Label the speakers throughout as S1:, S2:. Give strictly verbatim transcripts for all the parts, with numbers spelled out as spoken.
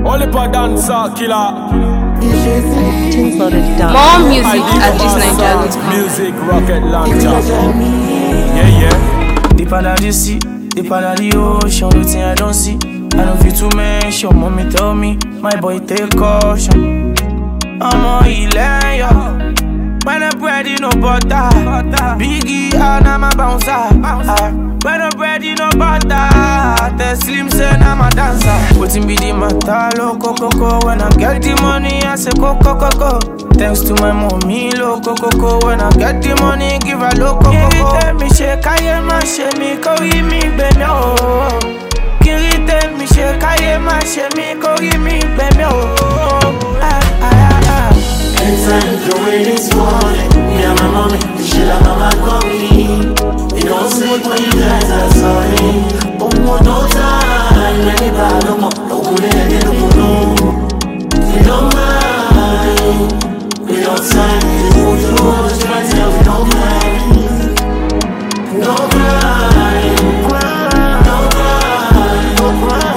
S1: Only for dancer killer.
S2: More music at this nigeria dot com.
S1: Music rocket launcher. Yeah, yeah.
S3: Deep under the sea, deep under the ocean, the thing I don't see. I don't feel to mention. Mommy tell me, my boy take caution. I'm on Ilaya. When the bread you no butter, Biggie and I'm a bouncer. Ah, when the bread you no butter, the slim say I'm a dancer. Waiting be the matter, loco coco. When I get the money, I say coco coco. Thanks to my mommy, loco coco. When I get the money, give her loco coco. Kirite mi she kaye ma she mi kori mi be me oh. Kirite mi she kaye ma she mi kori mi be me oh. Ah ah ah ah.
S4: Anytime the way this morning, me and my mommy, she like mama call me. You don't sleep when you guys are sorry. One more no time, any bad no more. No one any no more. We don't mind, we don't time. We put you on the strength, yeah we don't mind. No cry, no cry, no cry, no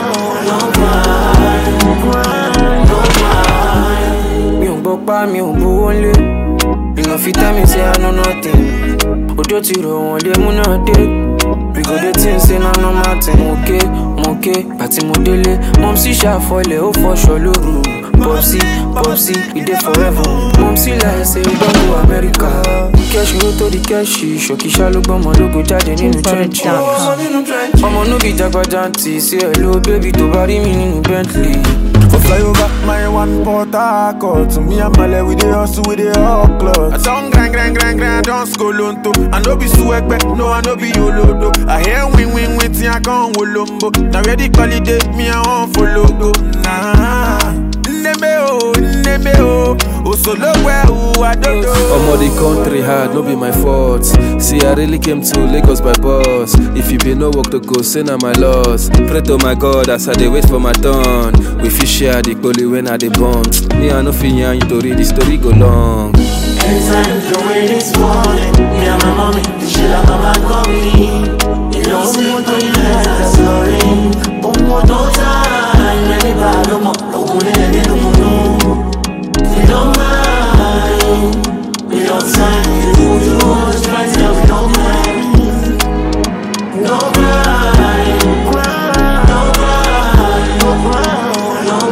S4: cry, no cry, no cry.
S3: Mi ò gbọ́ pa mi ò gbowó lé. Ìyàn fi tell me say I know nothing. Odò ti rọ̀ wọ́n lé mú náà dé. We go dey think say na normal thing. Mo ké, mo ké, àti mo délé. Mom sì ṣàfọlẹ̀, ó fọṣọ lóru. Popsi, Popsi, we dey forever. Mom sì like say we don go America. Cash road to the cash, ṣòkì ṣálógbọ́n mọ̀ lógo jáde nínú trench. Ọmọ no be jagbajanti, say hello baby tó bá rí mi nínú Bentley.
S5: For fly over my one Port Harcourt. To me and Male, we dey hustle, we dey hot clothes. I don't grind, grind, grind, grind, don't skolonto. I no be swag, no, I no be yolodo. I hear win, win, win, till I come wolombo. Now ready holiday, me I want follow go. Nah, neme oh, neme oh. Oh solo where oh I don't know.
S6: Omo the country hard, no be my fault. See I really came to Lagos by bus. If you be no work to go, say na my loss. Pray to my God as I dey wait for my turn. We fit share the glory when I dey born. Me I no fit yarn you to read the story go long.
S4: Anytime the way this morning, me and my mommy, she like mama call me. You don't sleep when you guys are sorry. One more no time, any bad no more. No one any no more. We don't mind, we don't time. We put you on the strength, yeah we don't mind. No cry, no cry, no cry, no cry, no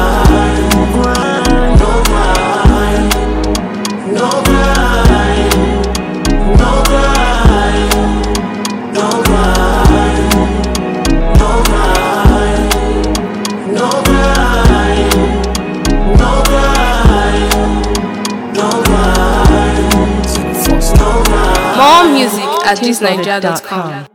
S4: cry, no cry, no cry, no cry, no cry, no cry, no cry, no cry, no cry, no cry.
S2: More music at this nigeria dot com.